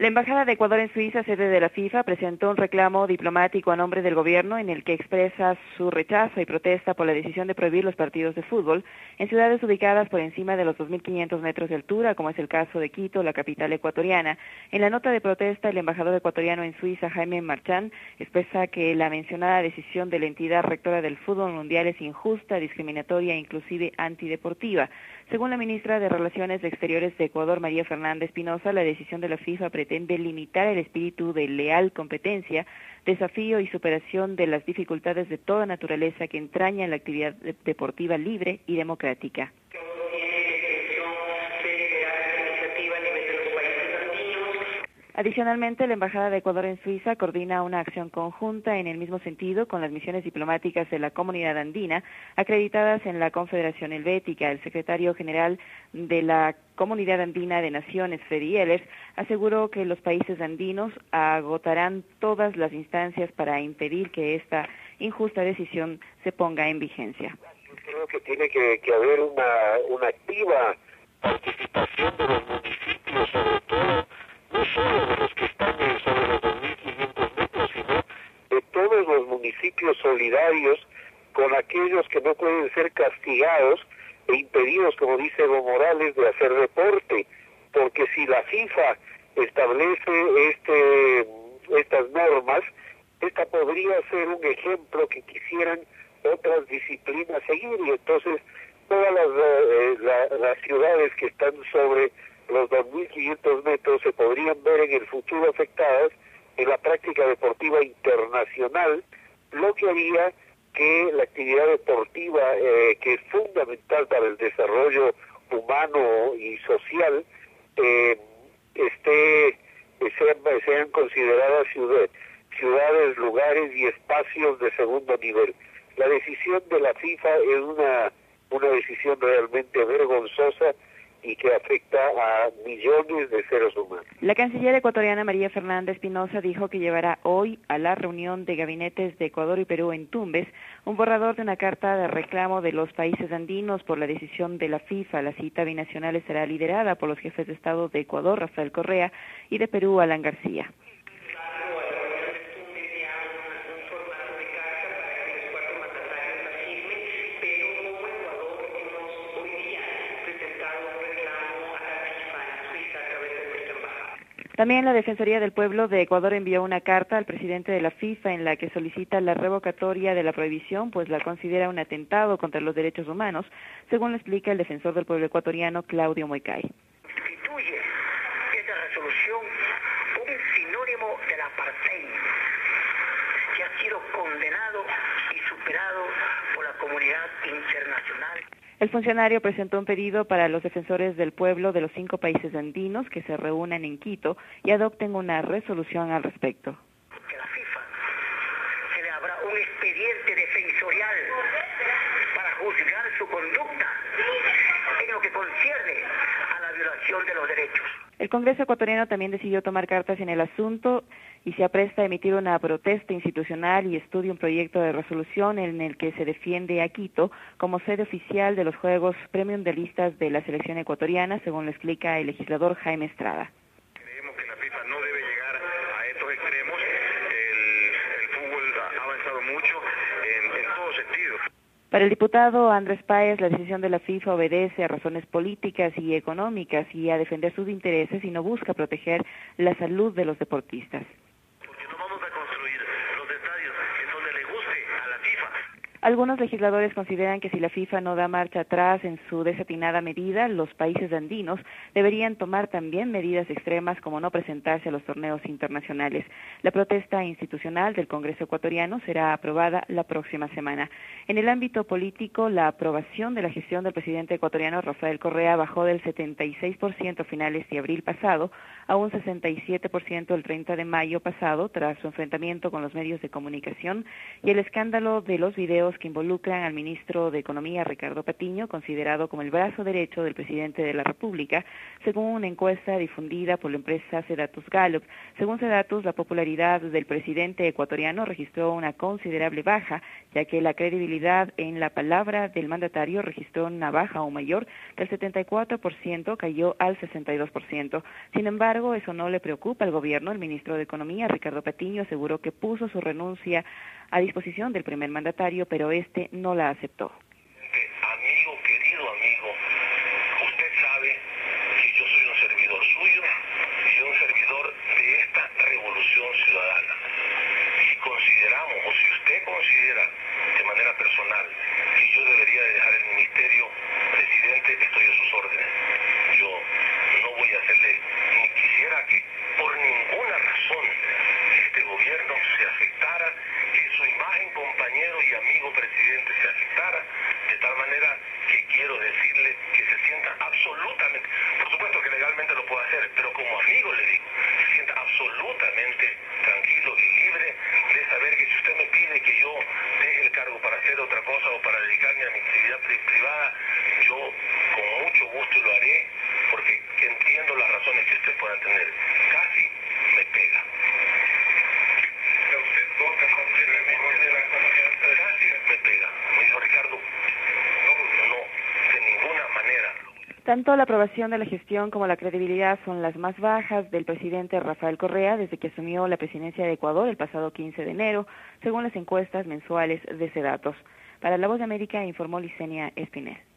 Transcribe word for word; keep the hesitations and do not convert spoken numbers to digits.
La Embajada de Ecuador en Suiza, sede de la FIFA, presentó un reclamo diplomático a nombre del gobierno en el que expresa su rechazo y protesta por la decisión de prohibir los partidos de fútbol en ciudades ubicadas por encima de los dos mil quinientos metros de altura, como es el caso de Quito, la capital ecuatoriana. En la nota de protesta, el embajador ecuatoriano en Suiza, Jaime Marchán, expresa que la mencionada decisión de la entidad rectora del fútbol mundial es injusta, discriminatoria e inclusive antideportiva. Según la ministra de Relaciones Exteriores de Ecuador, María Fernanda Espinosa, la decisión de la FIFA pretende limitar el espíritu de leal competencia, desafío y superación de las dificultades de toda naturaleza que entraña la actividad deportiva libre y democrática. Adicionalmente, la Embajada de Ecuador en Suiza coordina una acción conjunta en el mismo sentido con las misiones diplomáticas de la Comunidad Andina, acreditadas en la Confederación Helvética. El secretario general de la Comunidad Andina de Naciones, Freddy Ehlers, aseguró que los países andinos agotarán todas las instancias para impedir que esta injusta decisión se ponga en vigencia. Yo creo que tiene que, que haber una, una activa participación de los municipios, sobre todo, no solo de los que están sobre los dos mil quinientos metros, sino de todos los municipios solidarios con aquellos que no pueden ser castigados e impedidos, como dice Evo Morales, de hacer deporte, porque si la FIFA establece este estas normas, esta podría ser un ejemplo que quisieran otras disciplinas seguir, y entonces todas las, eh, la, las ciudades que están sobre los dos mil quinientos metros se podrían ver en el futuro afectadas en la práctica deportiva internacional, lo que haría que la actividad deportiva, eh, que es fundamental para el desarrollo humano y social, eh, esté sean, sean consideradas ciudades, ciudades, lugares y espacios de segundo nivel. La decisión de la FIFA es una, una decisión realmente vergonzosa y que afecta a millones de seres humanos. La canciller ecuatoriana María Fernanda Espinosa dijo que llevará hoy a la reunión de gabinetes de Ecuador y Perú en Tumbes un borrador de una carta de reclamo de los países andinos por la decisión de la FIFA. La cita binacional estará liderada por los jefes de Estado de Ecuador, Rafael Correa, y de Perú, Alan García. También la Defensoría del Pueblo de Ecuador envió una carta al presidente de la FIFA en la que solicita la revocatoria de la prohibición, pues la considera un atentado contra los derechos humanos, según lo explica el defensor del pueblo ecuatoriano, Claudio Moicay. Constituye esa resolución un sinónimo del apartheid que ha sido condenado y superado por la comunidad internacional. El funcionario presentó un pedido para los defensores del pueblo de los cinco países andinos que se reúnan en Quito y adopten una resolución al respecto. Que la FIFA se le habrá un expediente defensorial para juzgar su conducta en lo que concierne a la violación de los derechos. El Congreso ecuatoriano también decidió tomar cartas en el asunto y se apresta a emitir una protesta institucional y estudia un proyecto de resolución en el que se defiende a Quito como sede oficial de los Juegos Premundialistas de la selección ecuatoriana, según lo explica el legislador Jaime Estrada. Creemos que la FIFA no debe llegar a estos extremos. El, el fútbol ha avanzado mucho en, en todo sentido. Para el diputado Andrés Páez, la decisión de la FIFA obedece a razones políticas y económicas y a defender sus intereses y no busca proteger la salud de los deportistas. Porque no vamos a construir los estadios en donde le guste a la FIFA. Algunos legisladores consideran que si la FIFA no da marcha atrás en su desatinada medida, los países andinos deberían tomar también medidas extremas como no presentarse a los torneos internacionales. La protesta institucional del Congreso ecuatoriano será aprobada la próxima semana. En el ámbito político, la aprobación de la gestión del presidente ecuatoriano Rafael Correa bajó del setenta y seis por ciento a finales de abril pasado a un sesenta y siete por ciento el treinta de mayo pasado tras su enfrentamiento con los medios de comunicación y el escándalo de los videos señalamientos que involucran al ministro de Economía, Ricardo Patiño, considerado como el brazo derecho del presidente de la República, según una encuesta difundida por la empresa Sedatus Gallup. Según Sedatus, la popularidad del presidente ecuatoriano registró una considerable baja, ya que la credibilidad en la palabra del mandatario registró una baja aún mayor, del setenta y cuatro por ciento cayó al sesenta y dos por ciento. Sin embargo, eso no le preocupa al gobierno. El ministro de Economía, Ricardo Patiño, aseguró que puso su renuncia a disposición del primer mandatario, pero este no la aceptó. Amigo, querido amigo, usted sabe que yo soy un servidor suyo y un servidor de esta revolución ciudadana. Si consideramos, o si usted considera de manera personal que yo debería de dejar el ministerio, presidente, estoy a sus órdenes. Yo no voy a hacerle, ni quisiera que por ninguna razón este gobierno se afectara, que su imagen, compañero y amigo presidente se afectara, de tal manera que quiero decirle que se sienta absolutamente, por supuesto que legalmente lo puedo hacer, pero como amigo le digo, se sienta absolutamente tranquilo y libre de saber que si usted me pide que yo deje el cargo para hacer otra cosa o para dedicarme a mi actividad pri- privada, yo con mucho gusto lo haré, porque entiendo las razones que usted pueda tener. Casi me pega. Usted goza completamente de la confianza. Casi me pega. Me dijo Ricardo, no, no, de ninguna manera. Tanto la aprobación de la gestión como la credibilidad son las más bajas del presidente Rafael Correa desde que asumió la presidencia de Ecuador el pasado quince de enero, según las encuestas mensuales de Sedatos. Para La Voz de América informó Licenia Espinel.